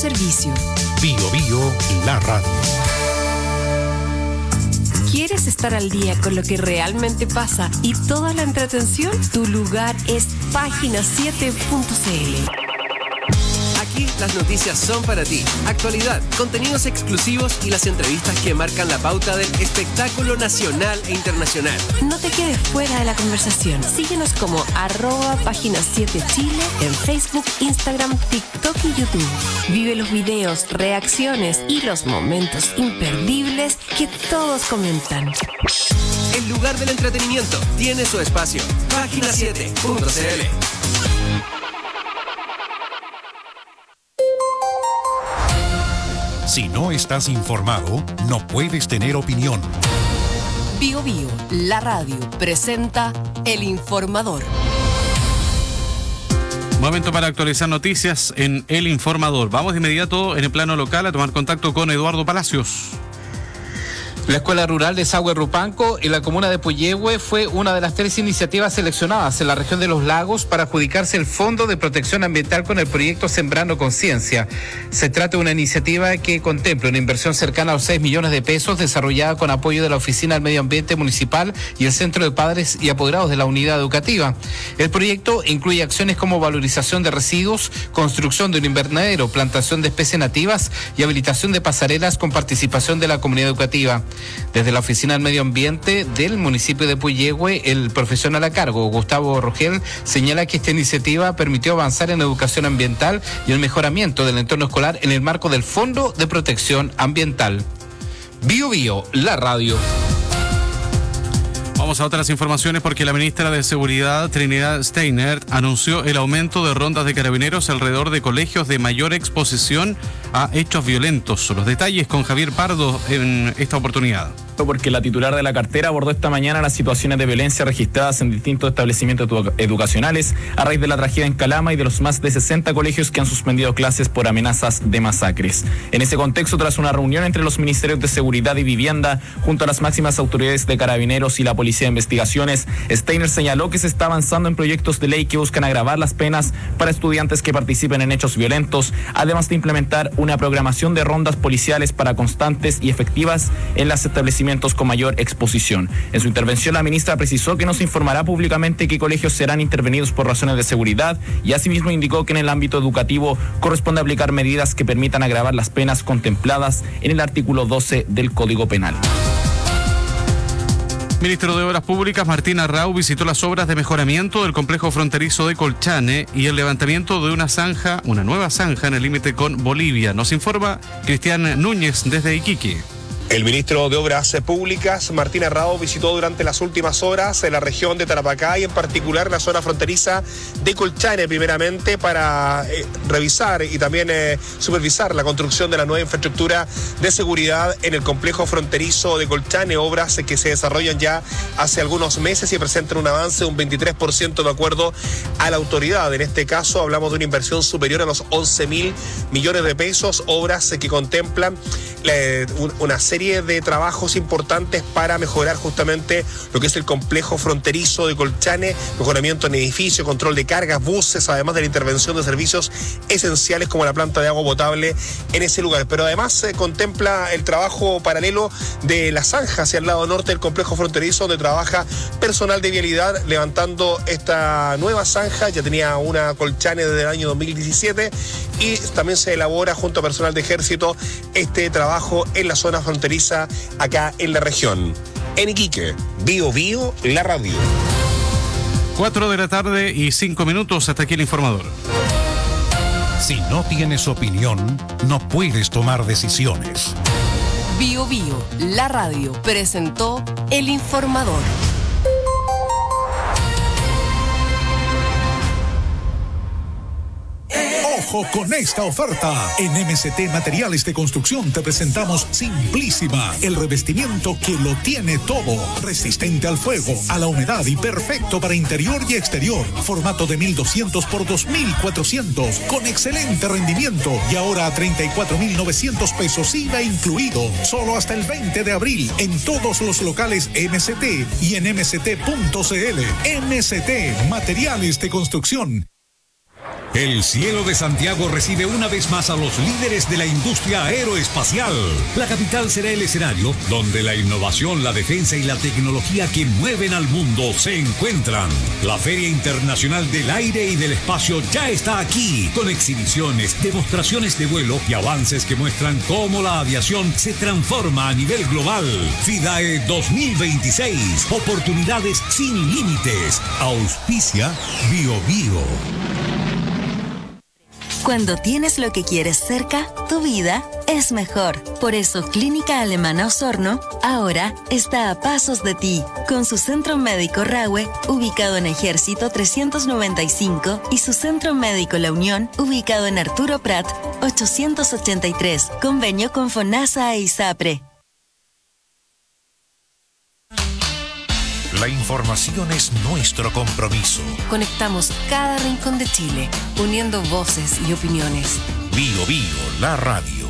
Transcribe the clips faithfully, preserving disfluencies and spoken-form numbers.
servicio. Bio Bio, la radio. ¿Quieres estar al día con lo que realmente pasa y toda la entretención? Tu lugar es página siete punto c l. Aquí las noticias son para ti. Actualidad, contenidos exclusivos y las entrevistas que marcan la pauta del espectáculo nacional e internacional. No te quedes fuera de la conversación. Síguenos como arroba página siete Chile en Facebook, Instagram, TikTok y YouTube. Vive los videos, reacciones y los momentos imperdibles que todos comentan. El lugar del entretenimiento tiene su espacio. página siete punto c l. Si no estás informado, no puedes tener opinión. Bio Bio, la radio, presenta El Informador. Momento para actualizar noticias en El Informador. Vamos de inmediato en el plano local a tomar contacto con Eduardo Palacios. La Escuela Rural Desagüe Rupanco en la comuna de Puyehue fue una de las tres iniciativas seleccionadas en la región de Los Lagos para adjudicarse el Fondo de Protección Ambiental con el proyecto Sembrando Conciencia. Se trata de una iniciativa que contempla una inversión cercana a los seis millones de pesos desarrollada con apoyo de la Oficina del Medio Ambiente Municipal y el Centro de Padres y Apoderados de la Unidad Educativa. El proyecto incluye acciones como valorización de residuos, construcción de un invernadero, plantación de especies nativas y habilitación de pasarelas con participación de la comunidad educativa. Desde la Oficina del Medio Ambiente del municipio de Puyehue, el profesional a cargo, Gustavo Rogel, señala que esta iniciativa permitió avanzar en educación ambiental y el mejoramiento del entorno escolar en el marco del Fondo de Protección Ambiental. Bio Bio, la radio. Vamos a otras informaciones porque la ministra de Seguridad, Trinidad Steiner, anunció el aumento de rondas de carabineros alrededor de colegios de mayor exposición a hechos violentos. Los detalles con Javier Pardo en esta oportunidad. Porque la titular de la cartera abordó esta mañana las situaciones de violencia registradas en distintos establecimientos edu- educacionales a raíz de la tragedia en Calama y de los más de sesenta colegios que han suspendido clases por amenazas de masacres. En ese contexto, tras una reunión entre los ministerios de Seguridad y Vivienda junto a las máximas autoridades de Carabineros y la Policía de Investigaciones, Steiner señaló que se está avanzando en proyectos de ley que buscan agravar las penas para estudiantes que participen en hechos violentos, además de implementar una programación de rondas policiales para constantes y efectivas en los establecimientos con mayor exposición. En su intervención, la ministra precisó que no se informará públicamente qué colegios serán intervenidos por razones de seguridad y asimismo indicó que en el ámbito educativo corresponde aplicar medidas que permitan agravar las penas contempladas en el artículo doce del Código Penal. Ministro de Obras Públicas, Martín Arrau, visitó las obras de mejoramiento del complejo fronterizo de Colchane y el levantamiento de una zanja, una nueva zanja en el límite con Bolivia. Nos informa Cristian Núñez desde Iquique. El ministro de Obras Públicas, Martín Arrau, visitó durante las últimas horas en la región de Tarapacá y en particular la zona fronteriza de Colchane, primeramente para eh, revisar y también eh, supervisar la construcción de la nueva infraestructura de seguridad en el complejo fronterizo de Colchane, obras que se desarrollan ya hace algunos meses y presentan un avance de un veintitrés por ciento de acuerdo a la autoridad. En este caso hablamos de una inversión superior a los once mil millones de pesos, obras que contemplan eh, una serie serie de trabajos importantes para mejorar justamente lo que es el complejo fronterizo de Colchane, mejoramiento en edificios, control de cargas, buses, además de la intervención de servicios esenciales como la planta de agua potable en ese lugar. Pero además se eh, contempla el trabajo paralelo de la zanja hacia el lado norte del complejo fronterizo, donde trabaja personal de vialidad levantando esta nueva zanja. Ya tenía una Colchane desde el año dos mil diecisiete y también se elabora junto a personal de ejército este trabajo en la zona fronteriza acá en la región. En Iquique, Bio Bio, la radio. Cuatro de la tarde y cinco minutos, hasta aquí el informador. Si no tienes opinión, no puedes tomar decisiones. Bio Bio, la radio, presentó El Informador. ¡Ojo con esta oferta! En M C T Materiales de Construcción te presentamos Simplísima, el revestimiento que lo tiene todo. Resistente al fuego, a la humedad y perfecto para interior y exterior. Formato de mil doscientos por dos mil cuatrocientos, con excelente rendimiento. Y ahora a treinta y cuatro mil novecientos pesos I V A incluido. Solo hasta el veinte de abril en todos los locales M C T y en m c t punto c l. M C T Materiales de Construcción. El cielo de Santiago recibe una vez más a los líderes de la industria aeroespacial. La capital será el escenario donde la innovación, la defensa y la tecnología que mueven al mundo se encuentran. La Feria Internacional del Aire y del Espacio ya está aquí, con exhibiciones, demostraciones de vuelo y avances que muestran cómo la aviación se transforma a nivel global. FIDAE dos mil veintiséis, oportunidades sin límites. Auspicia Bio Bio. Cuando tienes lo que quieres cerca, tu vida es mejor. Por eso Clínica Alemana Osorno ahora está a pasos de ti, con su centro médico Rahue, ubicado en Ejército trescientos noventa y cinco, y su centro médico La Unión, ubicado en Arturo Prat ochocientos ochenta y tres, convenio con FONASA e ISAPRE. La información es nuestro compromiso. Conectamos cada rincón de Chile, uniendo voces y opiniones. Bio Bio, la radio.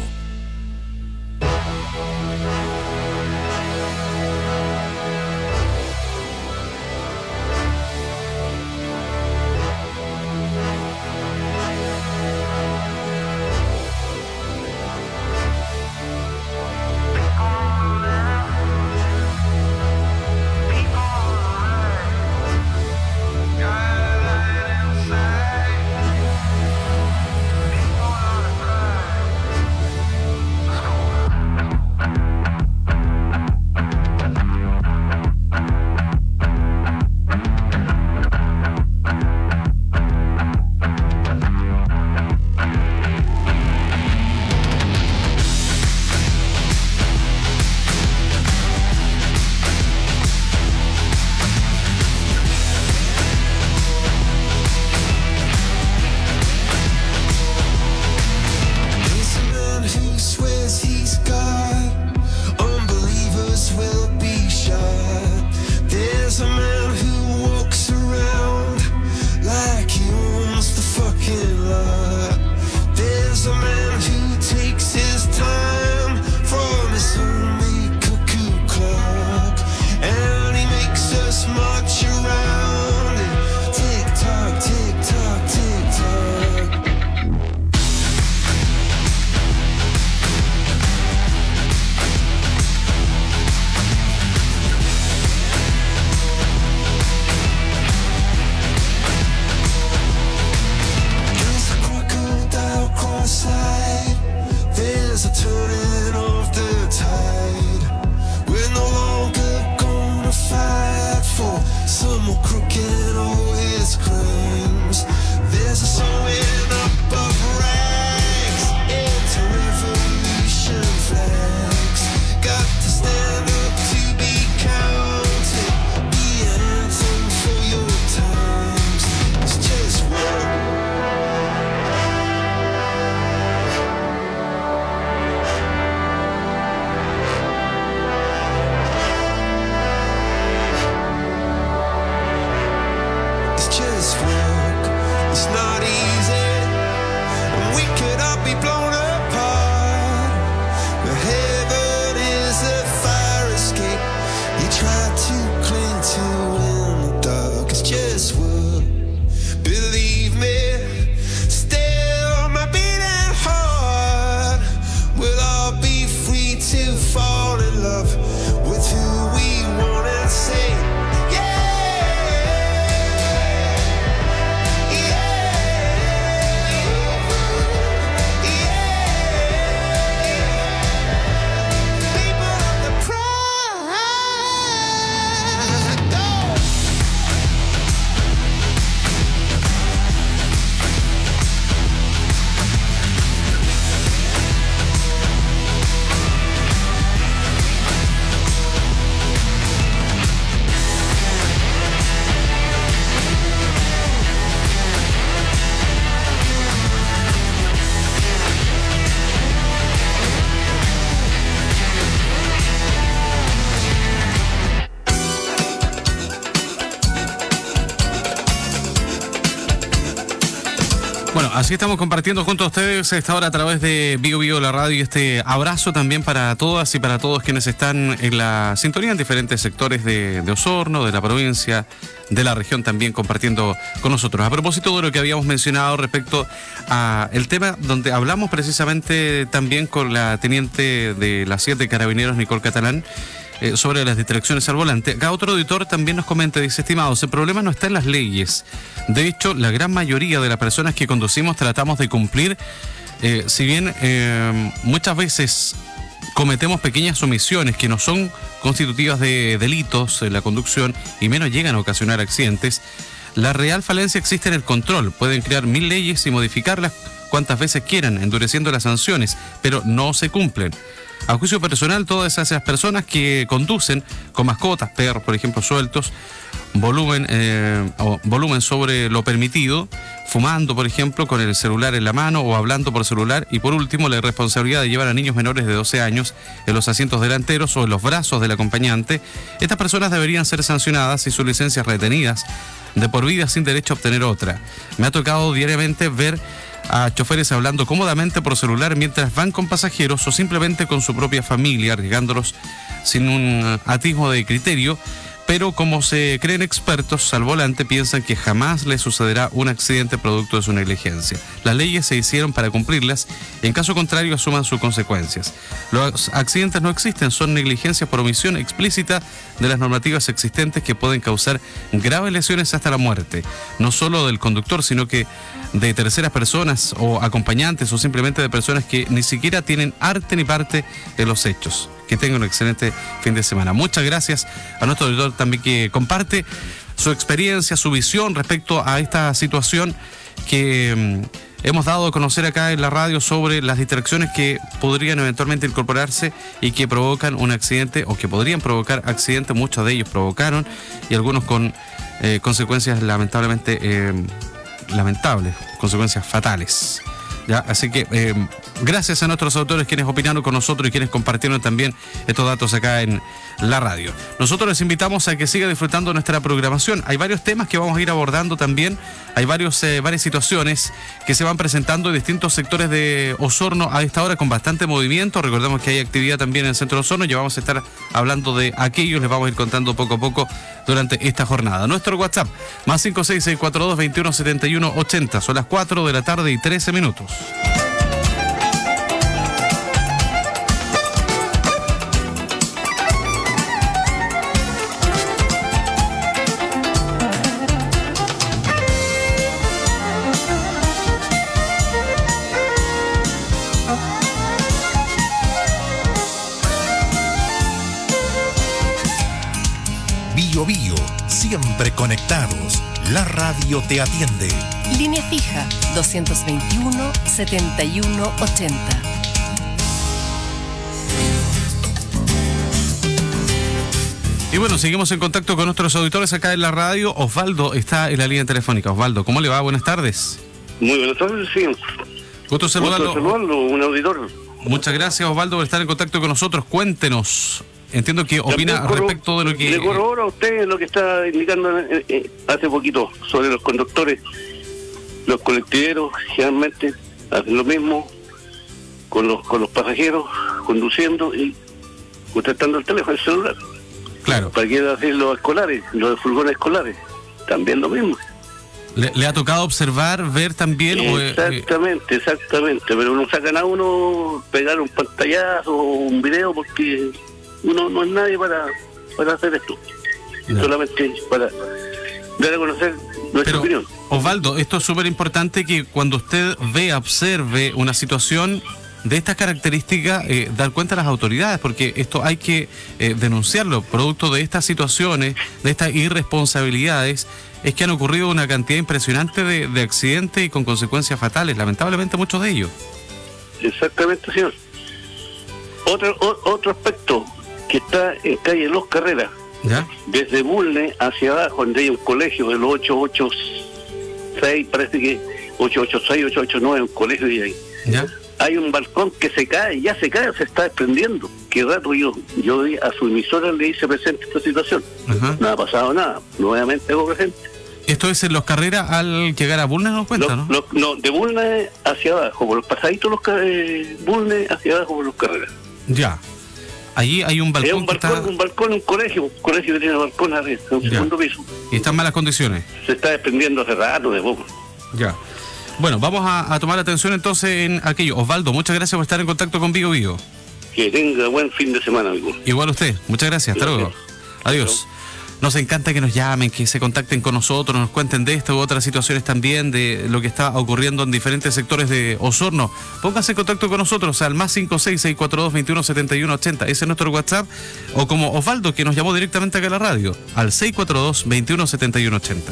así estamos compartiendo junto a ustedes a esta hora a través de Bio Bio la radio, y este abrazo también para todas y para todos quienes están en la sintonía en diferentes sectores de, de Osorno, de la provincia, de la región, también compartiendo con nosotros. A propósito de lo que habíamos mencionado respecto a el tema donde hablamos precisamente también con la teniente de la siete Carabineros, Nicole Catalán, Eh, sobre las distracciones al volante. Acá otro auditor también nos comenta, dice: estimados, el problema no está en las leyes. De hecho, la gran mayoría de las personas que conducimos tratamos de cumplir, eh, si bien eh, muchas veces cometemos pequeñas omisiones que no son constitutivas de delitos en la conducción y menos llegan a ocasionar accidentes. La real falencia existe en el control. Pueden crear mil leyes y modificarlas cuantas veces quieran, endureciendo las sanciones, pero no se cumplen. A juicio personal, todas esas personas que conducen con mascotas, perros, por ejemplo, sueltos, volumen, eh, o volumen sobre lo permitido, fumando, por ejemplo, con el celular en la mano o hablando por celular, y por último, la irresponsabilidad de llevar a niños menores de doce años en los asientos delanteros o en los brazos del acompañante. Estas personas deberían ser sancionadas y sus licencias retenidas de por vida sin derecho a obtener otra. Me ha tocado diariamente ver a choferes hablando cómodamente por celular mientras van con pasajeros o simplemente con su propia familia, arriesgándolos sin un atisbo de criterio, pero como se creen expertos al volante, piensan que jamás les sucederá un accidente producto de su negligencia. Las leyes se hicieron para cumplirlas y en caso contrario asuman sus consecuencias. Los accidentes no existen, son negligencias por omisión explícita de las normativas existentes que pueden causar graves lesiones hasta la muerte, no solo del conductor, sino que de terceras personas o acompañantes o simplemente de personas que ni siquiera tienen arte ni parte en los hechos. Que tengan un excelente fin de semana. Muchas gracias a nuestro auditor también que comparte su experiencia, su visión respecto a esta situación que mm, hemos dado a conocer acá en la radio sobre las distracciones que podrían eventualmente incorporarse y que provocan un accidente o que podrían provocar accidentes. Muchos de ellos provocaron y algunos con eh, consecuencias lamentablemente eh, lamentables, consecuencias fatales. ¿Ya? Así que eh, gracias a nuestros autores quienes opinaron con nosotros y quienes compartieron también estos datos acá en la radio. Nosotros les invitamos a que siga disfrutando nuestra programación. Hay varios temas que vamos a ir abordando también. Hay varios, eh, varias situaciones que se van presentando en distintos sectores de Osorno a esta hora con bastante movimiento. Recordemos que hay actividad también en el centro de Osorno. Ya vamos a estar hablando de aquellos. Les vamos a ir contando poco a poco durante esta jornada. Nuestro WhatsApp, más cinco seis seis cuatro dos, veintiuno setenta y uno ochenta. Son las cuatro de la tarde y trece minutos. Bio Bio, siempre conectados. La radio te atiende. Línea fija doscientos veintiuno, setenta y uno ochenta. Y bueno, seguimos en contacto con nuestros auditores acá en la radio. Osvaldo está en la línea telefónica. Osvaldo, ¿cómo le va? Buenas tardes. Muy buenas tardes, sí. Gusto saludarlo. Gusto saludarlo, un auditor. Muchas gracias, Osvaldo, por estar en contacto con nosotros. Cuéntenos. Entiendo que opina También respecto de lo que... Le corroboro a usted lo que está indicando eh, eh, hace poquito sobre los conductores. Los colectiveros generalmente hacen lo mismo con los con los pasajeros, conduciendo y contestando el teléfono, el celular. Claro. ¿Para qué hacer los escolares, los furgones escolares? También lo mismo. ¿Le, le ha tocado observar, ver también? Exactamente, o, eh, exactamente. Pero no sacan a uno pegar un pantallazo o un video porque... Uno no es nadie para, para hacer esto, no. Solamente para dar a conocer nuestra Pero, opinión. Osvaldo, esto es súper importante que cuando usted vea, observe una situación de estas características, eh, dar cuenta a las autoridades, porque esto hay que eh, denunciarlo. Producto de estas situaciones, de estas irresponsabilidades, es que han ocurrido una cantidad impresionante de, de accidentes y con consecuencias fatales, lamentablemente muchos de ellos. Exactamente, señor. Otro, o, otro aspecto que está en calle Los Carreras, ¿ya? Desde Bulne hacia abajo, donde hay un colegio de los ocho ocho seis, parece que ocho ocho seis, ocho ocho nueve, un colegio de ahí. ¿Ya? Hay un balcón que se cae, ya se cae, se está desprendiendo. Qué rato yo, yo a su emisora le hice presente esta situación. Ajá. No ha pasado nada, nuevamente hago presente. Esto es en Los Carreras al llegar a Bulnes, nos cuenta, Los- ¿no? los- no, de Bulnes hacia abajo, por los pasaditos los ca- eh, Bulnes hacia abajo por los Carreras. Ya. Allí hay un balcón, Es un que balcón, está... un balcón, un colegio, un colegio que tiene balcón arriba, en un Ya. segundo piso. y está en malas condiciones. Se está desprendiendo hace rato de poco. Ya. Bueno, vamos a, a tomar atención entonces en aquello. Osvaldo, muchas gracias por estar en contacto con Vigo Vigo. Que tenga buen fin de semana, amigo. Igual usted, muchas gracias, hasta luego. Adiós. Nos encanta que nos llamen, que se contacten con nosotros, nos cuenten de esta u otras situaciones también, de lo que está ocurriendo en diferentes sectores de Osorno. Pónganse en contacto con nosotros al más cinco seis, seis cuatro dos, veintiuno setenta y uno ochenta, ese es nuestro WhatsApp, o como Osvaldo, que nos llamó directamente acá a la radio, al seis cuatro dos, veintiuno setenta y uno ochenta.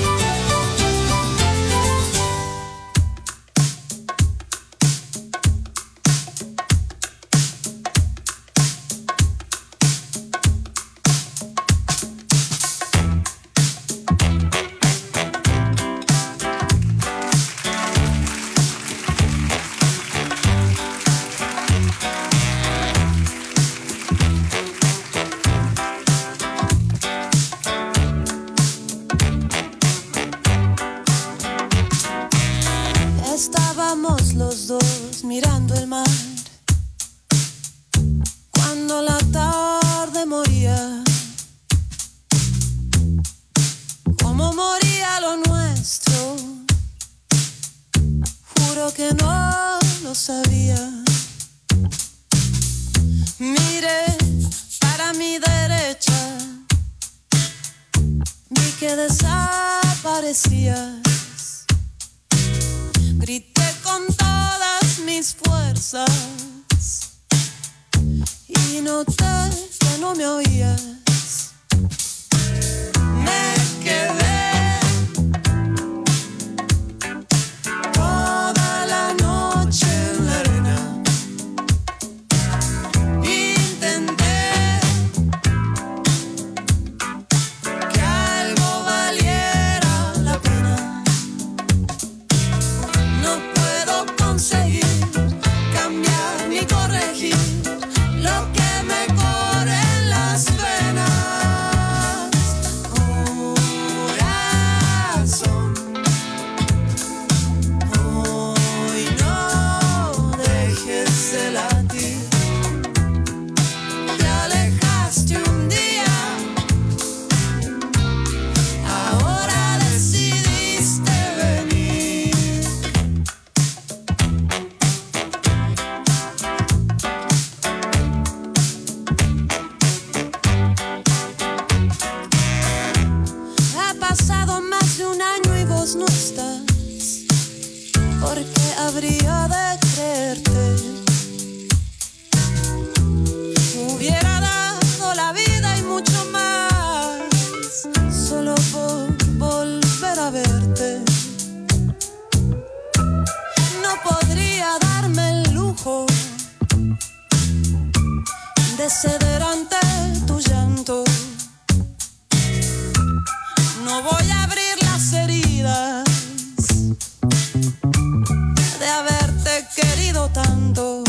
Estábamos los dos mirando el mar cuando la tarde moría, como moría lo nuestro. Juro que no lo sabía. Miré para mi derecha, vi que desaparecías. Grité con todas mis fuerzas y noté que no me oías. Me quedé toda la noche en la arena. Intenté que algo valiera la pena. No puedo conseguir cambiar ni corregir lo que me corre en las venas. Corazón, hoy no dejes de latir. Te alejaste un día, ahora decidiste venir. Ha pasado más de un año y vos no estás. ¿Por qué habría de creerte? Hubiera dado la vida y mucho más solo por volver a verte. No podría darme el lujo de ceder ante tu llanto. No voy a abrir las heridas de haberte querido tanto.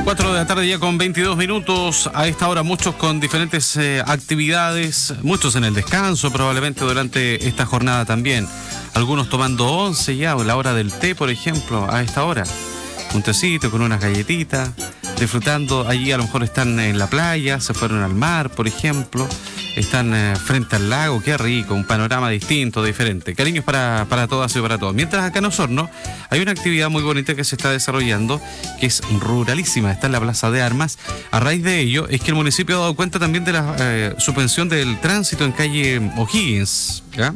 cuatro de la tarde ya con veintidós minutos. A esta hora muchos con diferentes eh, actividades, muchos en el descanso probablemente durante esta jornada también. Algunos tomando once ya, o la hora del té, por ejemplo, a esta hora. Un tecito con unas galletitas, disfrutando. Allí a lo mejor están en la playa, se fueron al mar, por ejemplo. Están eh, frente al lago, qué rico, un panorama distinto, diferente. Cariños para, para todas y para todos. Mientras acá en Osorno hay una actividad muy bonita que se está desarrollando, que es ruralísima, está en la Plaza de Armas. A raíz de ello es que el municipio ha dado cuenta también de la eh, suspensión del tránsito en calle O'Higgins, ¿ya?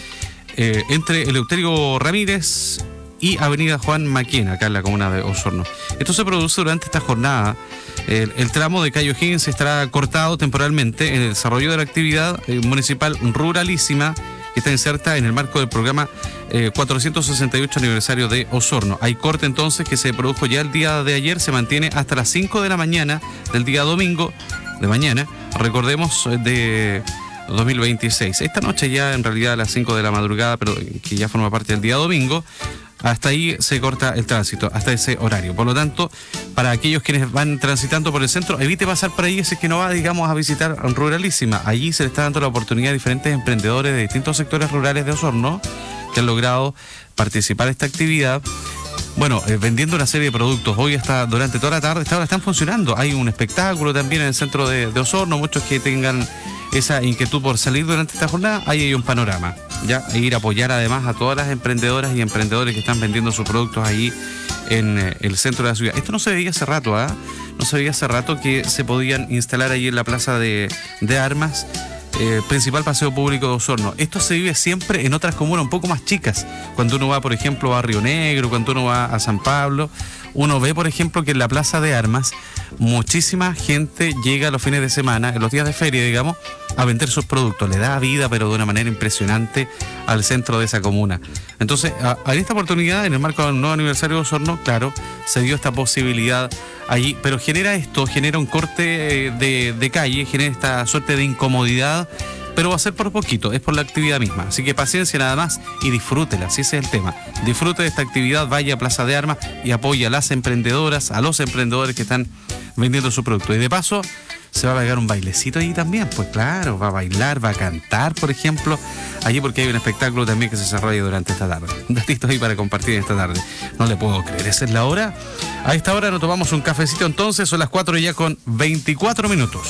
Eh, entre Eleuterio Ramírez y Avenida Juan Maquena, acá en la comuna de Osorno. Esto se produce durante esta jornada. El, el tramo de calle O'Higgins estará cortado temporalmente en el desarrollo de la actividad eh, municipal ruralísima que está inserta en el marco del programa eh, cuatrocientos sesenta y ocho aniversario de Osorno. Hay corte entonces que se produjo ya el día de ayer, se mantiene hasta las cinco de la mañana del día domingo de mañana, recordemos, de dos mil veintiséis. Esta noche ya en realidad a las cinco de la madrugada, pero que ya forma parte del día domingo. Hasta ahí se corta el tránsito, hasta ese horario. Por lo tanto, para aquellos quienes van transitando por el centro, evite pasar por ahí, si es que no va, digamos, a visitar Ruralísima. Allí se le está dando la oportunidad a diferentes emprendedores de distintos sectores rurales de Osorno que han logrado participar en esta actividad. Bueno, eh, vendiendo una serie de productos. Hoy hasta durante toda la tarde, esta hora están funcionando. Hay un espectáculo también en el centro de, de Osorno. Muchos que tengan esa inquietud por salir durante esta jornada, ahí hay un panorama. Ya, e ir a apoyar además a todas las emprendedoras y emprendedores que están vendiendo sus productos ahí en eh, el centro de la ciudad. Esto no se veía hace rato, ¿ah? ¿eh? No se veía hace rato que se podían instalar allí en la Plaza de, de Armas, eh, principal paseo público de Osorno. Esto se vive siempre en otras comunas un poco más chicas. Cuando uno va, por ejemplo, a Río Negro, cuando uno va a San Pablo, uno ve, por ejemplo, que en la Plaza de Armas muchísima gente llega los fines de semana, en los días de feria, digamos, a vender sus productos. Le da vida, pero de una manera impresionante, al centro de esa comuna. Entonces, a, a esta oportunidad, en el marco del nuevo aniversario de Osorno, claro, se dio esta posibilidad allí, pero genera esto, genera un corte de, de calle, genera esta suerte de incomodidad, pero va a ser por poquito, es por la actividad misma. Así que paciencia nada más y disfrútela, si ese es el tema. Disfrute de esta actividad, vaya a Plaza de Armas y apoya a las emprendedoras, a los emprendedores que están vendiendo su producto. Y de paso, se va a pegar un bailecito allí también, pues claro, va a bailar, va a cantar, por ejemplo, allí porque hay un espectáculo también que se desarrolla durante esta tarde. Un datito ahí para compartir esta tarde. No le puedo creer, esa es la hora. A esta hora nos tomamos un cafecito entonces, son las cuatro ya con veinticuatro minutos.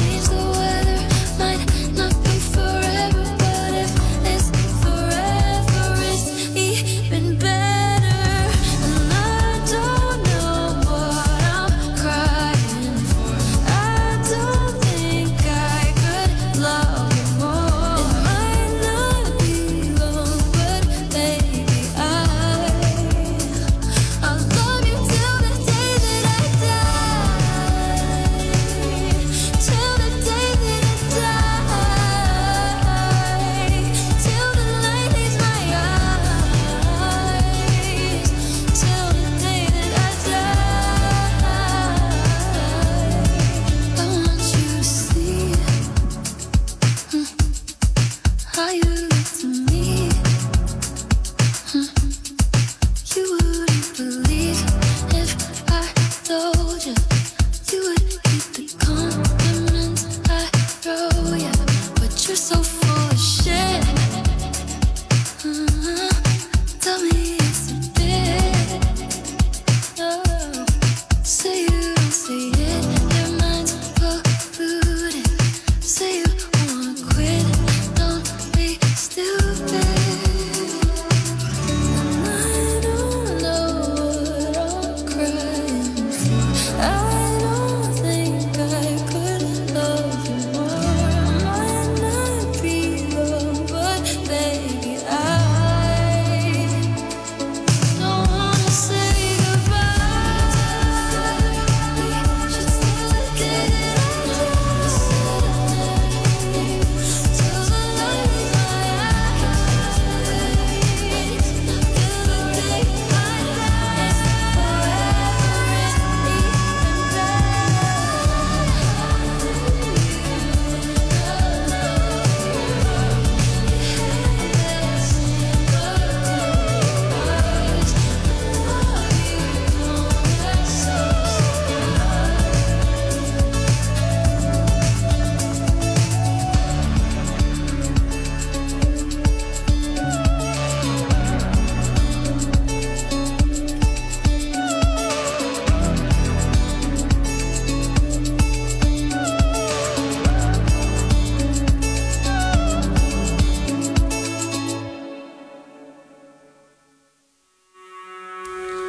Forever, but if it's forever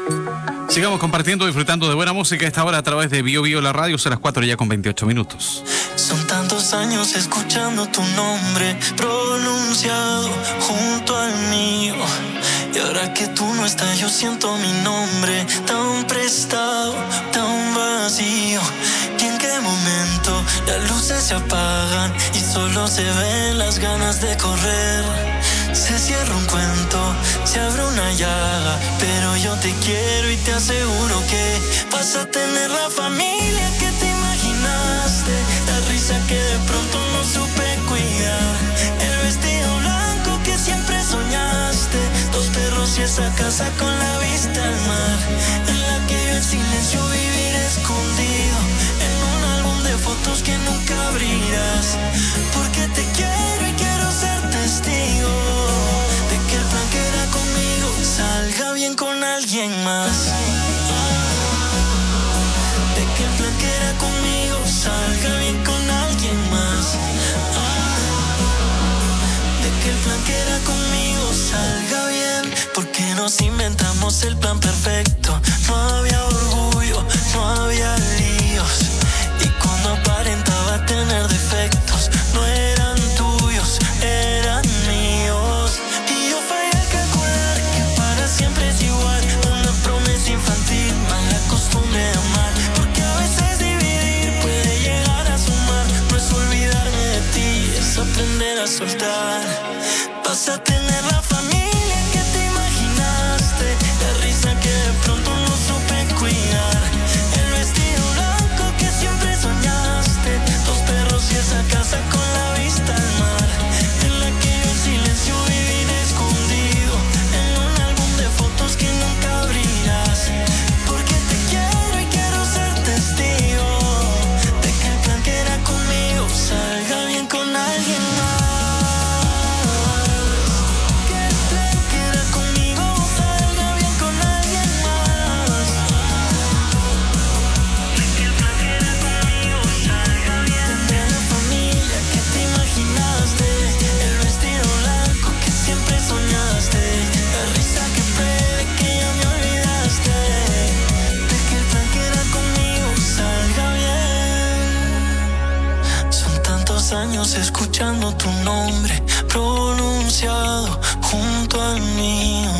Sigamos compartiendo, disfrutando de buena música a esta hora a través de Bio Bio la radio, son las cuatro ya con veintiocho minutos. Son tantos años escuchando tu nombre pronunciado junto al mío. Y ahora que tú no estás, yo siento mi nombre tan prestado, tan vacío. ¿Y en qué momento las luces se apagan y solo se ven las ganas de correr? Se cierra un cuento, se abre una llaga, pero yo te quiero y te aseguro que vas a tener la familia que te imaginaste, la risa que de pronto no supe cuidar, el vestido blanco que siempre soñaste, dos perros y esa casa con la vista al mar, en la que yo en silencio viviré escondido, en un álbum de fotos que nunca abrirás, porque te quiero y quiero ser testigo de que el plan que era conmigo salga bien con alguien más, de que el plan que era conmigo salga bien con alguien más, de que el plan que era conmigo salga bien, porque nos inventamos el plan perfecto, no había orgullo, no había líos, y cuando aparentaba tener defectos no eran tuyos, eran míos, y yo fallé al calcular que para siempre es igual, una promesa infantil, mala costumbre de amar, porque a veces dividir puede llegar a sumar, no es olvidarme de ti, es aprender a soltar, vas a tener la familia que te imaginaste, la risa que de pronto no supe cuidar, el vestido blanco que siempre soñaste, dos perros y esa casa con la vista al mar, en la que yo en silencio viviré escondido, en un álbum de fotos que nunca abrirás, porque te quiero y quiero ser testigo de que el plan que era conmigo salga bien con alguien más, que el plan que era conmigo salga bien con alguien más, que el plan que era conmigo salga bien. Tener la familia que te imaginaste, el vestido blanco que siempre soñaste, la risa que puede que ya me olvidaste, de que el plan que era conmigo salga bien. Son tantos años escuchando tu nombre pronunciado junto al mío.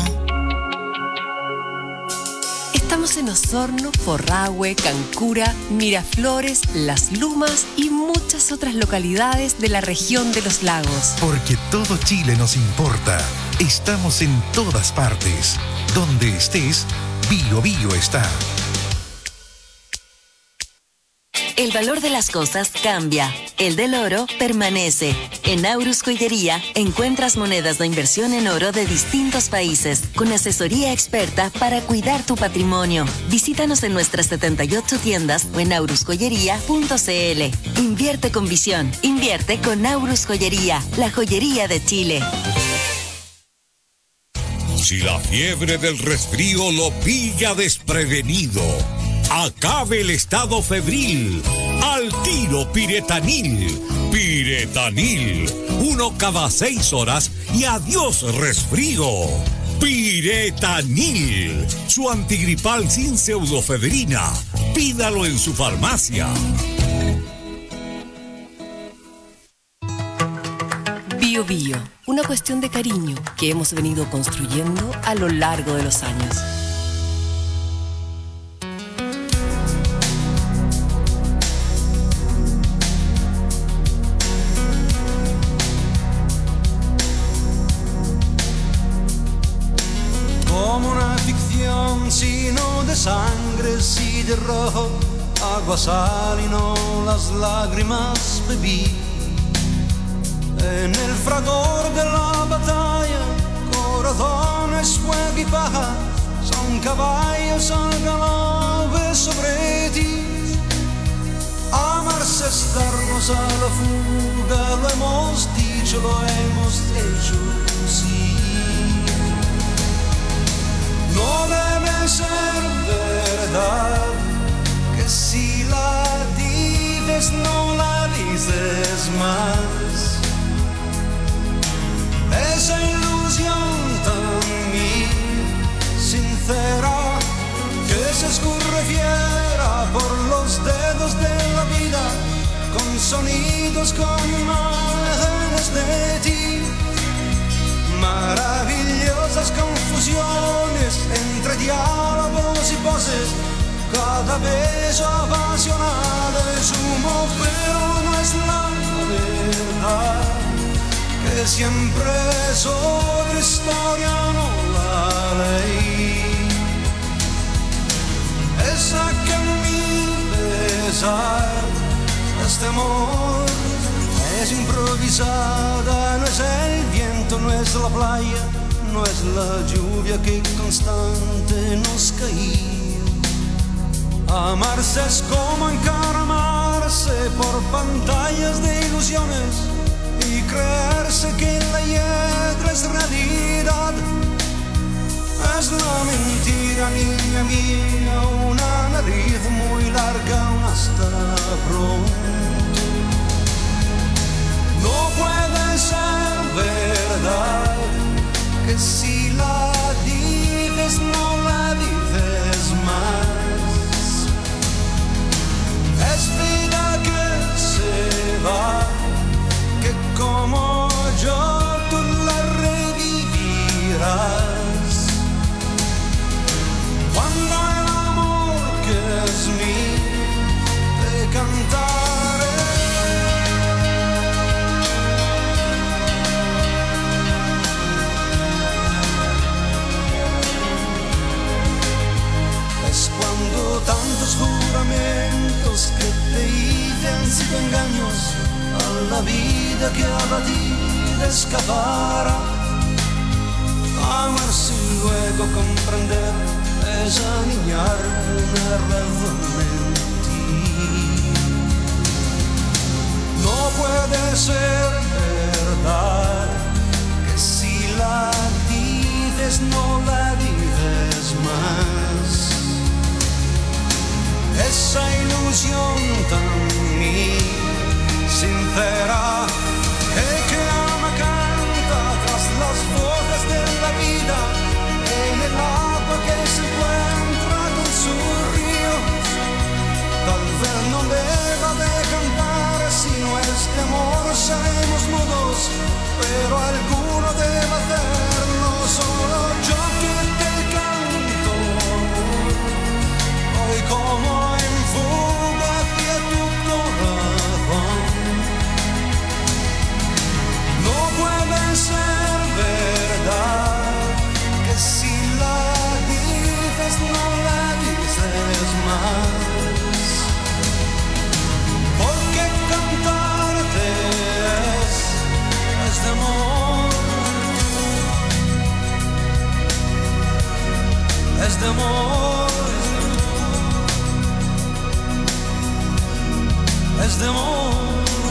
Estamos en Osorno, Forrahue, Cancura, Miraflores, Las Lumas y muchas otras localidades de la región de los lagos. Porque todo Chile nos importa. Estamos en todas partes. Donde estés, Bio Bio está. El valor de las cosas cambia. El del oro permanece. En Aurus Joyería encuentras monedas de inversión en oro de distintos países, con asesoría experta para cuidar tu patrimonio. Visítanos en nuestras setenta y ocho tiendas o en aurus joyería punto c l. Invierte con visión. Invierte con Aurus Joyería, la joyería de Chile. Si la fiebre del resfrío lo pilla desprevenido, acabe el estado febril. Al tiro Piretanil. Piretanil. Uno cada seis horas y adiós resfrío. Piretanil. Su antigripal sin pseudofebrina. Pídalo en su farmacia. Bio Bio, una cuestión de cariño que hemos venido construyendo a lo largo de los años. Como una ficción, sino de sangre, sí de rojo, agua, sal y no las lágrimas bebí. En el fragor de la batalla, corazones, fuego y paja, son caballos al galope sobre ti. Amarse es darnos a la fuga, lo hemos dicho, lo hemos hecho, sí. No debe ser verdad que si la dices no la dices más. Esa ilusión tan mía, sincera, unidos con imágenes de ti. Maravillosas confusiones entre diálogos y poses, cada beso apasionado es humo, pero no es la verdad, que siempre es otra historia, no la ley. Esa que mi besar, este amor es improvisada, no es el viento, no es la playa, no es la lluvia que constante nos caía. Amarse es como encaramarse por pantallas de ilusiones y creerse que la hiedra es realidad. Es la mentira, niña mía, una nariz muy larga, un hasta pronto. No puede ser verdad que si la dices no la dices más. Es vida que se va, que como yo tú la revivirás. Cuando el amor que es mío te cantaré. Es cuando tantos juramentos que te hice han sido engaños a la vida que a ti escapara. Amarse y luego comprender es aniñar una razón en ti. No puede ser verdad que si la dices no la dices más. Esa ilusión tan mía, sincera, que ama canta tras las voces de la vida, en el agua que se encuentra con sus ríos. Tal vez no deba de cantar, si no es de amor seremos mudos, pero alguno debe hacerlo. Solo yo que te canto, hoy como en fuga hacia tu corazón. No puede ser verdad que si la dices no la dices más, porque cantarte es, es de amor, es de amor, es de amor.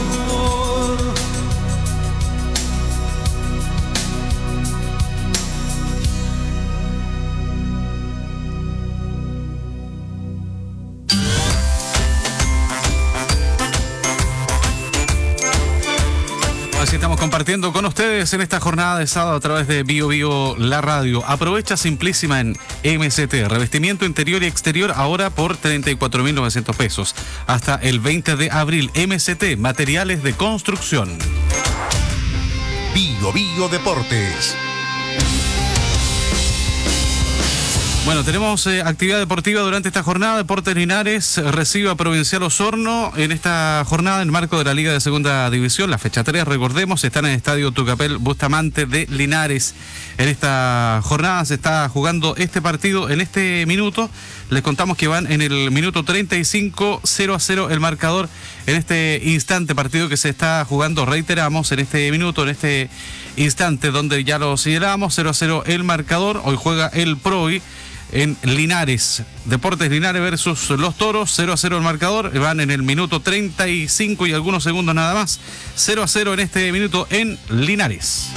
Así estamos compartiendo con ustedes en esta jornada de sábado a través de Bio Bio La Radio. Aprovecha Simplísima en M S T. Revestimiento interior y exterior ahora por treinta y cuatro mil novecientos pesos. Hasta el veinte de abril. M S T, materiales de construcción. Bio Bio Deportes. Bueno, tenemos eh, actividad deportiva durante esta jornada. Deportes Linares recibe a Provincial Osorno en esta jornada en el marco de la Liga de Segunda División. La fecha tres, recordemos, están en el Estadio Tucapel Bustamante de Linares. En esta jornada se está jugando este partido en este minuto. Les contamos que van en el minuto treinta y cinco, cero a cero el marcador en este instante. Partido que se está jugando, reiteramos, en este minuto, en este instante donde ya lo señalamos, cero a cero el marcador. Hoy juega el Provi en Linares. Deportes Linares versus los Toros, cero a cero el marcador. Van en el minuto treinta y cinco y algunos segundos nada más. cero a cero en este minuto en Linares.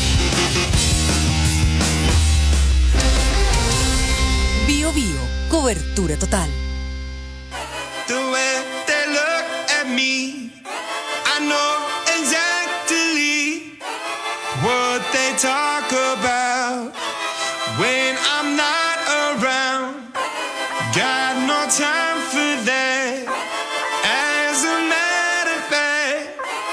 Bio Bio, cobertura total. The way they look at me, I know exactly what they talk about when I'm not around. Got no time for that. As a matter of fact,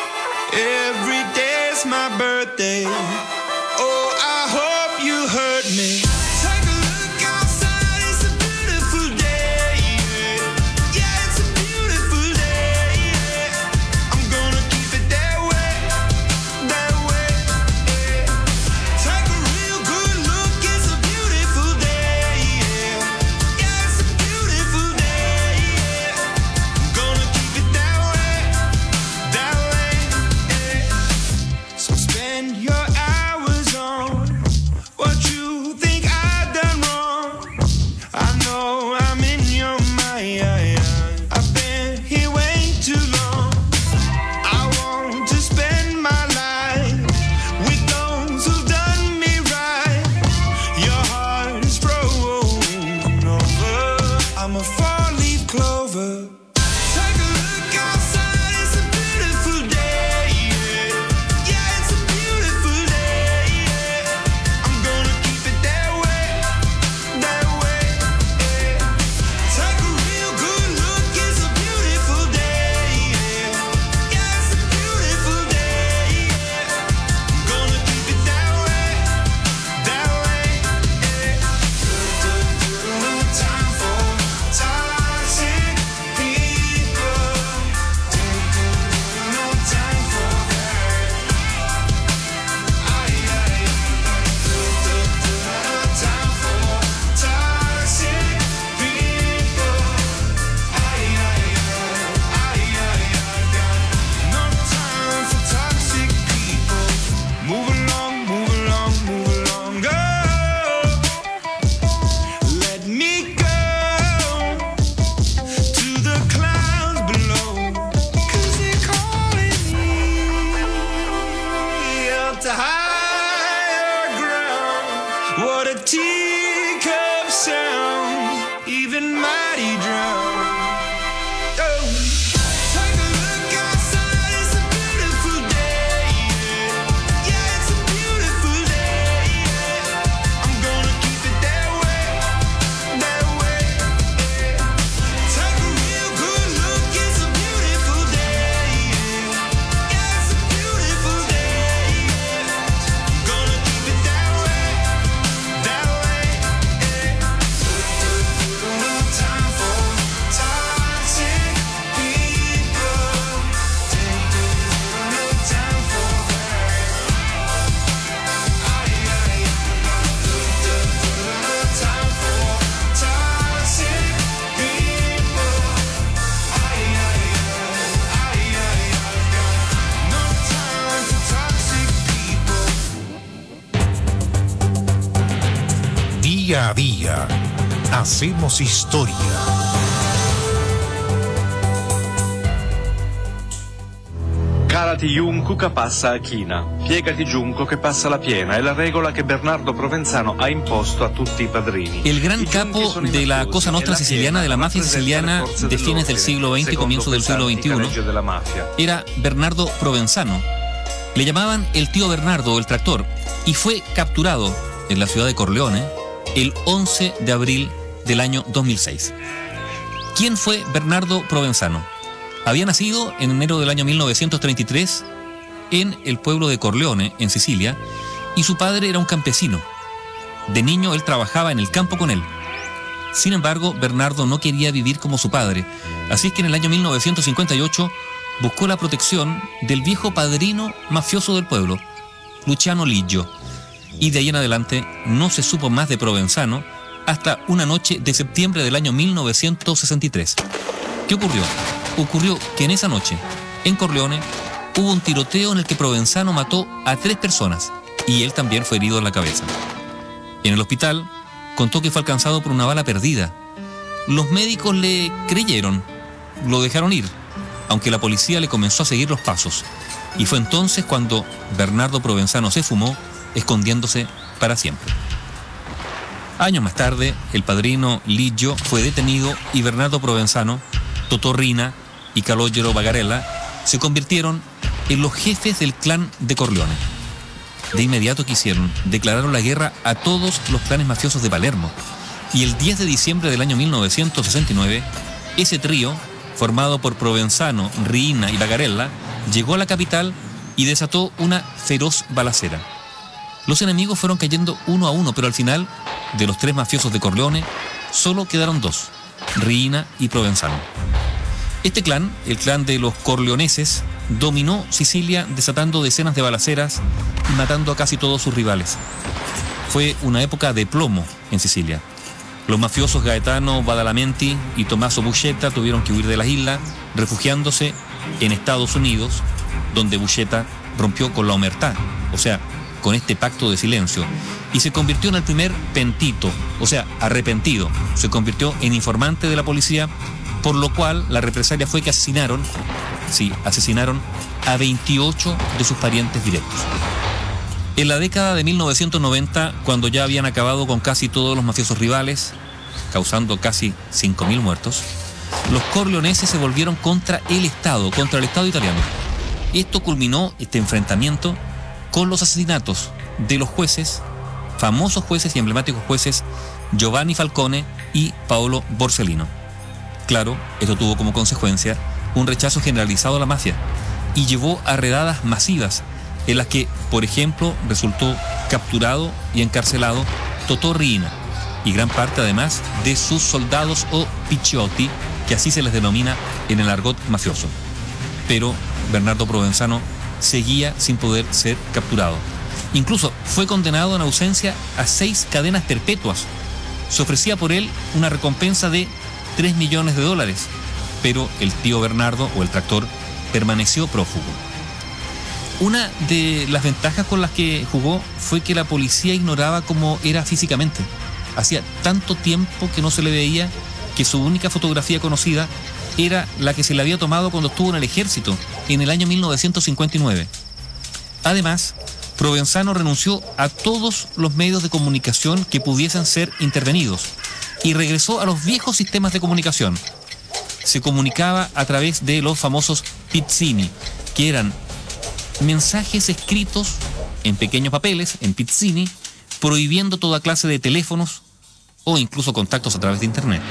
birthday. Oh, I hope you heard me. Take a look outside, it's a beautiful day. Yeah, yeah, it's a beautiful day. Yeah. I'm gonna keep it that way, that way. Yeah. Take a real good look, it's a beautiful day. Yeah, yeah, it's a beautiful day. Yeah. I'm gonna keep it that way, that way. Yeah. So spend your hours on what you think I've done wrong. I know I'm in your mind. I've been here way too long. I want to spend my life with those who've done me right. Your heart is frozen over. I'm a four-leaf clover. Take a look outside, it's a beautiful day. Yeah, yeah, it's a beautiful day. Yeah. I'm gonna keep it that way, that way. Yeah. Take a real good look, it's a beautiful day. Yeah, yeah, it's a beautiful day. Yeah. I'm gonna keep it that way, that way. Yeah. No time for toxic people. No time for that. Ay, ay, no time for toxic people. Ay, ay, ay, ay, ay, no time for toxic people. Move along, move along, move along, go. Let me go to the clouds below, 'cause they're calling me up to higher ground. What a teacup sound, even mighty drown. Oh. Take a look outside, it's a beautiful day. Yeah, yeah, it's a beautiful day. Yeah. I'm gonna keep it that way, that way. Yeah. Take a real good look, it's a beautiful day. Yeah, yeah, it's a beautiful day. Yeah. I'm gonna keep it that way, that way. Yeah. No time for toxic people. No time for that. Ay, ay, no time for toxic people. Ay, ay, ay, ay, no time for toxic people. Día a día, hacemos historia. Calati Junco che passa a china, piegati Junco che passa la piena, è la regola che Bernardo Provenzano ha imposto a tutti i padrini. El gran capo de la Cosa Nostra siciliana, de la mafia siciliana de fines del siglo veinte y comienzo del siglo veintiuno, era Bernardo Provenzano. Le llamaban el tío Bernardo o el tractor, y fue capturado en la ciudad de Corleone el once de abril del año dos mil seis. ¿Quién fue Bernardo Provenzano? Había nacido en enero del año mil novecientos treinta y tres en el pueblo de Corleone, en Sicilia, y su padre era un campesino. De niño él trabajaba en el campo con él. Sin embargo, Bernardo no quería vivir como su padre, así es que en el año mil novecientos cincuenta y ocho buscó la protección del viejo padrino mafioso del pueblo, Luciano Liggio, y de ahí en adelante no se supo más de Provenzano hasta una noche de septiembre del año mil novecientos sesenta y tres. ¿Qué ocurrió? Ocurrió que en esa noche, en Corleone, hubo un tiroteo en el que Provenzano mató a tres personas y él también fue herido en la cabeza. En el hospital contó que fue alcanzado por una bala perdida. Los médicos le creyeron, lo dejaron ir, aunque la policía le comenzó a seguir los pasos. Y fue entonces cuando Bernardo Provenzano se fumó, escondiéndose para siempre. Años más tarde, el padrino Liggio fue detenido y Bernardo Provenzano, Totò Riina y Calogero Bagarella se convirtieron en los jefes del clan de Corleone. De inmediato, ¿qué hicieron? Declararon la guerra a todos los clanes mafiosos de Palermo. Y el diez de diciembre del año mil novecientos sesenta y nueve, ese trío, formado por Provenzano, Riina y Bagarella, llegó a la capital y desató una feroz balacera. Los enemigos fueron cayendo uno a uno, pero al final, de los tres mafiosos de Corleone, solo quedaron dos, Riina y Provenzano. Este clan, el clan de los corleoneses, dominó Sicilia desatando decenas de balaceras y matando a casi todos sus rivales. Fue una época de plomo en Sicilia. Los mafiosos Gaetano Badalamenti y Tommaso Buscetta tuvieron que huir de las islas, refugiándose en Estados Unidos, donde Buscetta rompió con la omertá, o sea, con este pacto de silencio, y se convirtió en el primer pentito, o sea, arrepentido. Se convirtió en informante de la policía, por lo cual la represalia fue que asesinaron, sí, asesinaron a veintiocho de sus parientes directos. En la década de mil novecientos noventa, cuando ya habían acabado con casi todos los mafiosos rivales, causando casi cinco mil muertos, los corleoneses se volvieron contra el Estado, contra el Estado italiano. Esto culminó, este enfrentamiento, con los asesinatos de los jueces, famosos jueces y emblemáticos jueces Giovanni Falcone y Paolo Borsellino. Claro, esto tuvo como consecuencia un rechazo generalizado a la mafia y llevó a redadas masivas en las que, por ejemplo, resultó capturado y encarcelado Totò Riina y gran parte además de sus soldados o picciotti, que así se les denomina en el argot mafioso. Pero Bernardo Provenzano seguía sin poder ser capturado. Incluso fue condenado en ausencia a seis cadenas perpetuas. Se ofrecía por él una recompensa de tres millones de dólares, pero el tío Bernardo, o el tractor, permaneció prófugo. Una de las ventajas con las que jugó fue que la policía ignoraba cómo era físicamente. Hacía tanto tiempo que no se le veía que su única fotografía conocida era la que se le había tomado cuando estuvo en el ejército en el año mil novecientos cincuenta y nueve. Además, Provenzano renunció a todos los medios de comunicación que pudiesen ser intervenidos y regresó a los viejos sistemas de comunicación. Se comunicaba a través de los famosos pizzini, que eran mensajes escritos en pequeños papeles, en pizzini, prohibiendo toda clase de teléfonos o incluso contactos a través de internet.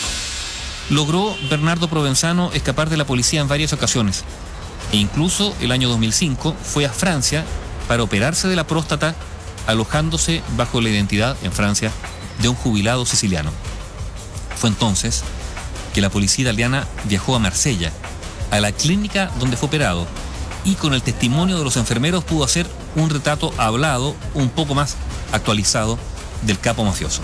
Logró Bernardo Provenzano escapar de la policía en varias ocasiones e incluso el año dos mil cinco fue a Francia para operarse de la próstata, alojándose bajo la identidad en Francia de un jubilado siciliano. Fue entonces que la policía italiana viajó a Marsella, a la clínica donde fue operado, y con el testimonio de los enfermeros pudo hacer un retrato hablado un poco más actualizado del capo mafioso.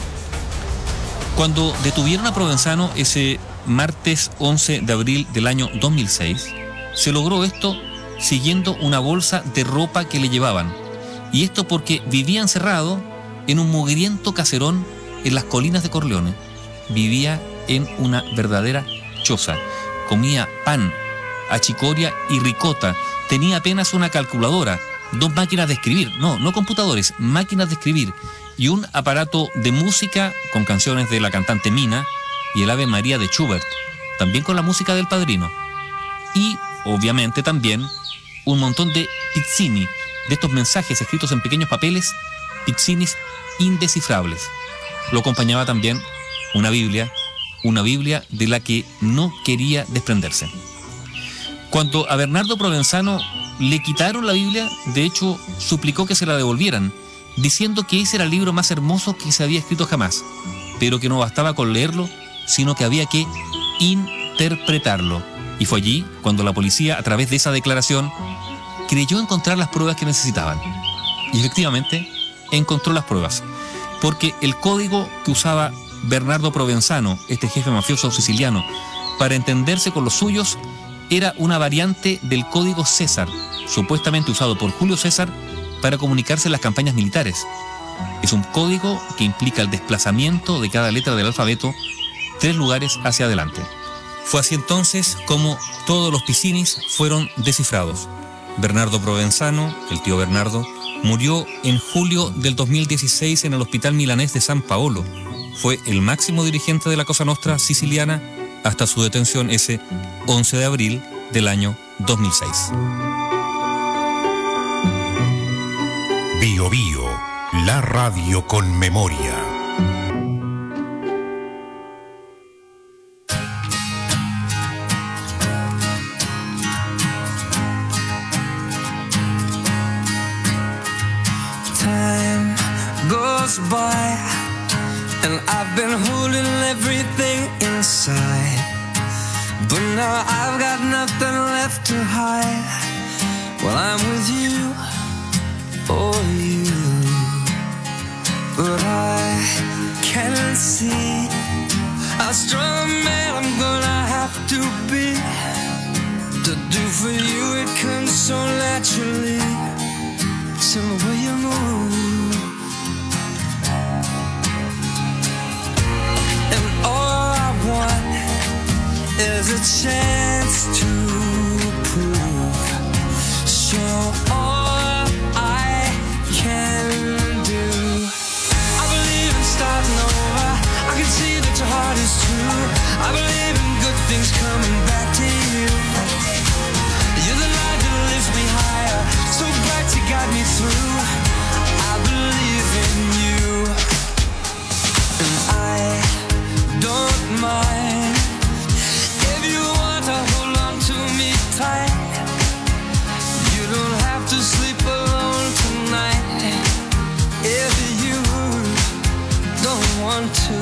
Cuando detuvieron a Provenzano ese martes once de abril del año dos mil seis, se logró esto siguiendo una bolsa de ropa que le llevaban, y esto porque vivía encerrado en un mugriento caserón en las colinas de Corleone. Vivía en una verdadera choza, comía pan, achicoria y ricota, tenía apenas una calculadora, dos máquinas de escribir, no, no computadores, máquinas de escribir, y un aparato de música con canciones de la cantante Mina y el Ave María de Schubert, también con la música del Padrino. Y, obviamente, también un montón de pizzini, de estos mensajes escritos en pequeños papeles, pizzinis indescifrables. Lo acompañaba también una Biblia, una Biblia de la que no quería desprenderse. Cuando a Bernardo Provenzano le quitaron la Biblia, de hecho, suplicó que se la devolvieran, diciendo que ese era el libro más hermoso que se había escrito jamás, pero que no bastaba con leerlo, sino que había que interpretarlo. Y fue allí cuando la policía, a través de esa declaración, creyó encontrar las pruebas que necesitaban. Y efectivamente, encontró las pruebas, porque el código que usaba Bernardo Provenzano, este jefe mafioso siciliano, para entenderse con los suyos, era una variante del código César, supuestamente usado por Julio César para comunicarse en las campañas militares. Es un código que implica el desplazamiento de cada letra del alfabeto tres lugares hacia adelante. Fue así entonces como todos los pizzinis fueron descifrados. Bernardo Provenzano, el tío Bernardo, murió en julio del dos mil dieciséis en el Hospital Milanés de San Paolo. Fue el máximo dirigente de la Cosa Nostra siciliana hasta su detención ese once de abril del año dos mil seis. Bio Bio, la radio con memoria. by, and I've been holding everything inside, but now I've got nothing left to hide. Well, I'm with you, oh you, but I can't see how strong a man I'm gonna have to be to do for you. It comes so naturally, it's in the way you move, and all I want is a chance to prove, show all I can do. I believe in starting over, I can see that your heart is true. I believe in good things coming back to you. You're the light that lifts me higher, so bright you got me through. I believe in you, and I don't mind if you want to hold on to me tight. You don't have to sleep alone tonight if you don't want to.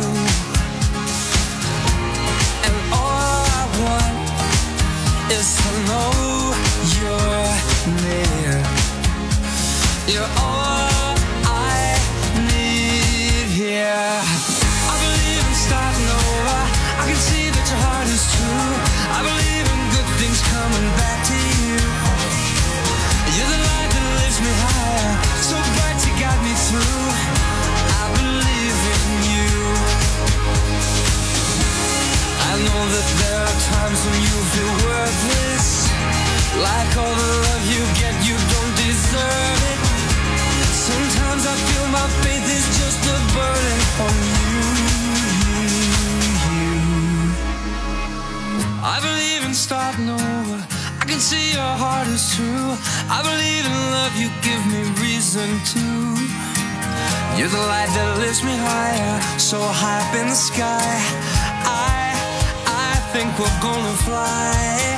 And all I want is to know you're near. You're all I need here. I believe in starting over, I can see that your heart is true. I believe in good things coming back to you. You're the light that lifts me higher, so bright you got me through. I believe in you. I know that there are times when you feel worthless, like all the love you get you don't deserve it. Sometimes I feel my faith is just a burden on you, you, you. I believe in starting over, I can see your heart is true. I believe in love, you give me reason to. You're the light that lifts me higher, so high up in the sky. I, I think we're gonna fly.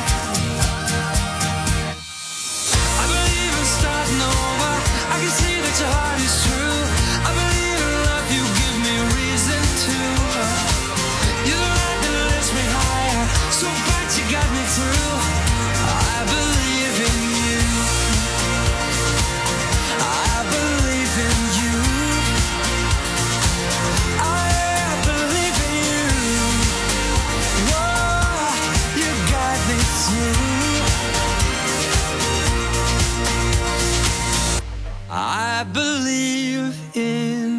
I believe in starting over, I can see that your heart is true. I believe in love, you give me reason to. You're the light that lifts me higher, so bright you got me through. I believe in you. I believe in you. I believe in you. Whoa, you got me through. I believe in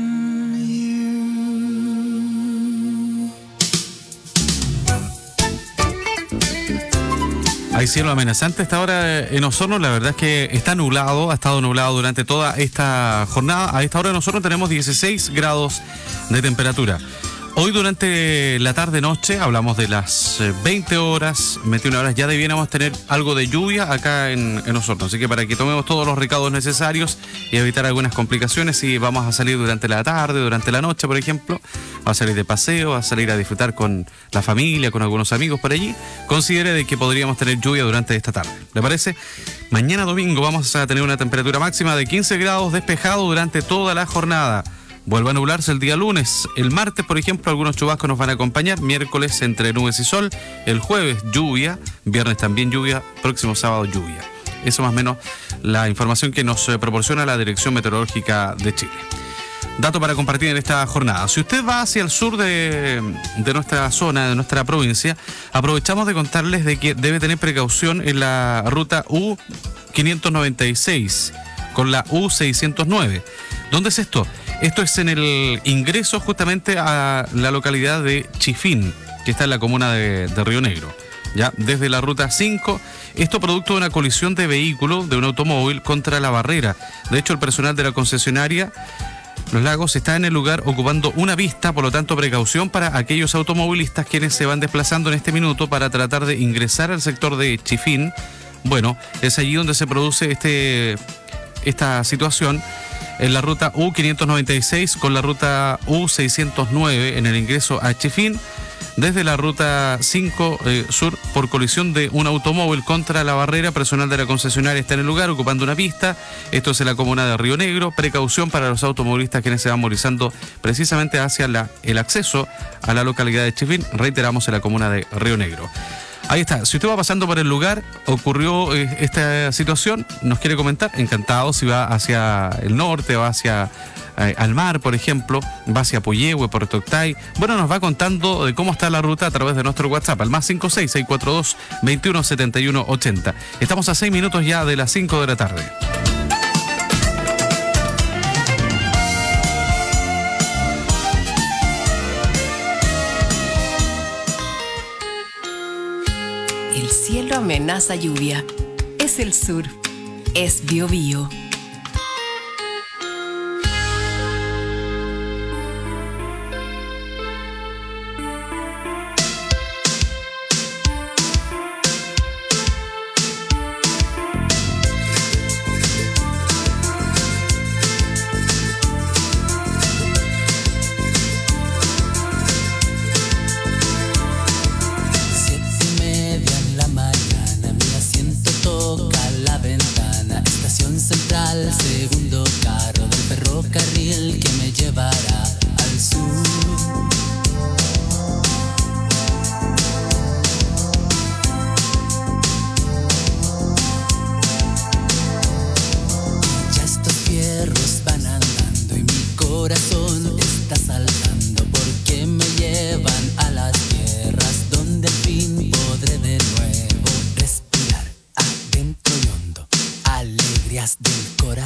Hay cielo amenazante a esta hora en Osorno. La verdad es que está nublado, ha estado nublado durante toda esta jornada. A esta hora en Osorno tenemos dieciséis grados de temperatura. Hoy durante la tarde-noche, hablamos de las veinte horas, veintiuna horas, ya debiéramos tener algo de lluvia acá en, en Osorno. Así que para que tomemos todos los recaudos necesarios y evitar algunas complicaciones, si vamos a salir durante la tarde, durante la noche, por ejemplo, va a salir de paseo, va a salir a disfrutar con la familia, con algunos amigos por allí, considere de que podríamos tener lluvia durante esta tarde. ¿Le parece? Mañana domingo vamos a tener una temperatura máxima de quince grados, despejado durante toda la jornada. Vuelve a nublarse el día lunes. El martes, por ejemplo, algunos chubascos nos van a acompañar. Miércoles entre nubes y sol. El jueves lluvia. Viernes también lluvia. Próximo sábado lluvia. Eso más o menos la información que nos proporciona la Dirección Meteorológica de Chile. Dato para compartir en esta jornada. Si usted va hacia el sur de, de nuestra zona, de nuestra provincia, aprovechamos de contarles de que debe tener precaución en la ruta U quinientos noventa y seis con la U seiscientos nueve. ¿Dónde es esto? Esto es en el ingreso justamente a la localidad de Chifín, que está en la comuna de, de Río Negro. Ya desde la ruta cinco, esto producto de una colisión de vehículo, de un automóvil, contra la barrera. De hecho, el personal de la concesionaria Los Lagos está en el lugar ocupando una pista, por lo tanto precaución para aquellos automovilistas quienes se van desplazando en este minuto para tratar de ingresar al sector de Chifín. Bueno, es allí donde se produce este, esta situación, en la ruta U quinientos noventa y seis con la ruta U seiscientos nueve en el ingreso a Chifín. desde la ruta cinco eh, sur por colisión de un automóvil contra la barrera. Personal de la concesionaria está en el lugar ocupando una pista. Esto es en la comuna de Río Negro. Precaución para los automovilistas quienes se van movilizando precisamente hacia la, el acceso a la localidad de Chifín. Reiteramos, en la comuna de Río Negro. Ahí está. Si usted va pasando por el lugar, ocurrió eh, esta situación, nos quiere comentar, encantado. Si va hacia el norte, va hacia eh, al mar, por ejemplo, va hacia Puyehue, Puerto Octay. Bueno, nos va contando de cómo está la ruta a través de nuestro WhatsApp, al más cinco seis seis cuatro dos veintiuno setenta y uno ochenta. Estamos a seis minutos ya de las cinco de la tarde. El cielo amenaza lluvia. Es el sur. Es Biobío. Segundo carro del ferrocarril que me llevará al sur. Ya estos fierros van andando y mi corazón está saltando porque me llevan a las tierras donde al fin podré de nuevo respirar adentro y hondo alegrías del corazón.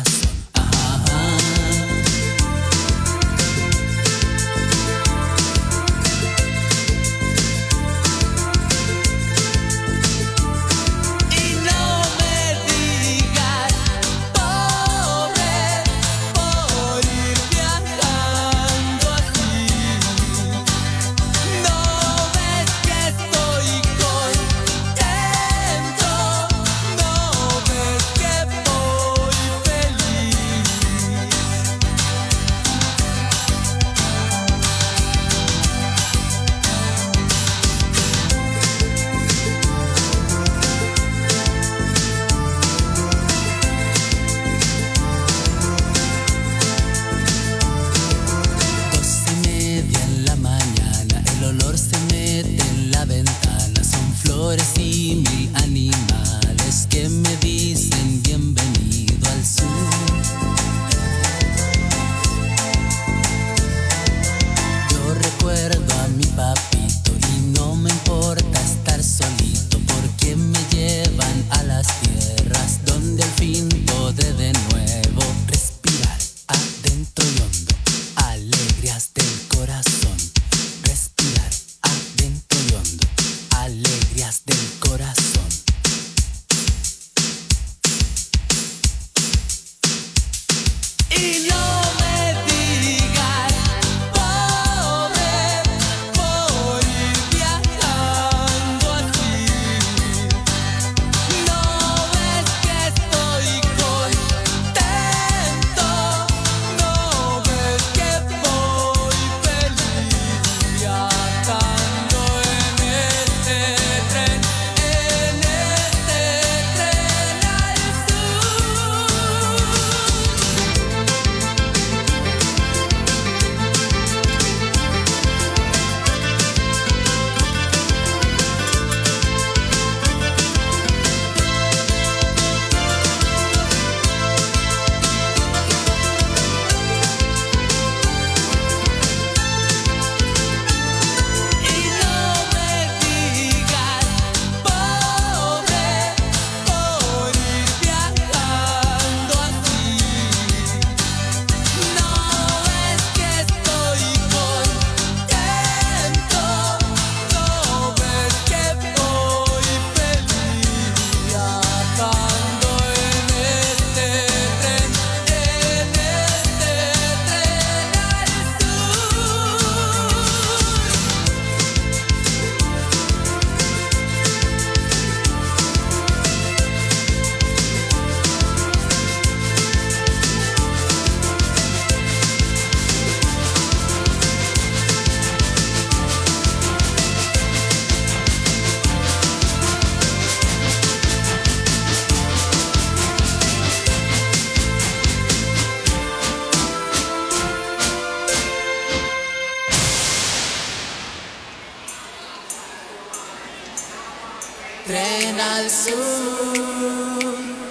Tren al sur,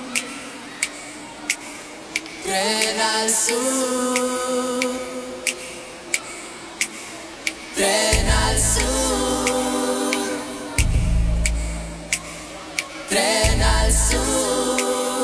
tren al sur, tren al sur, tren al sur.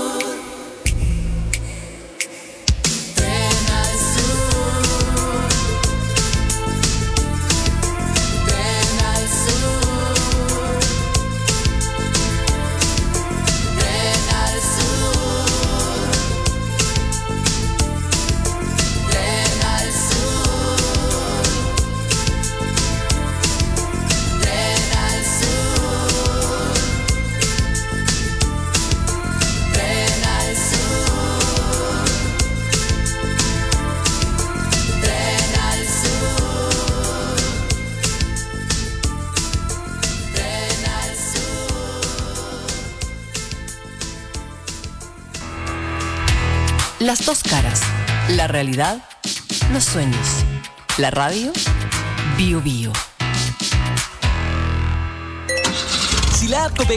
Las dos caras. La realidad, los sueños. La radio, Bio Bio. Si la app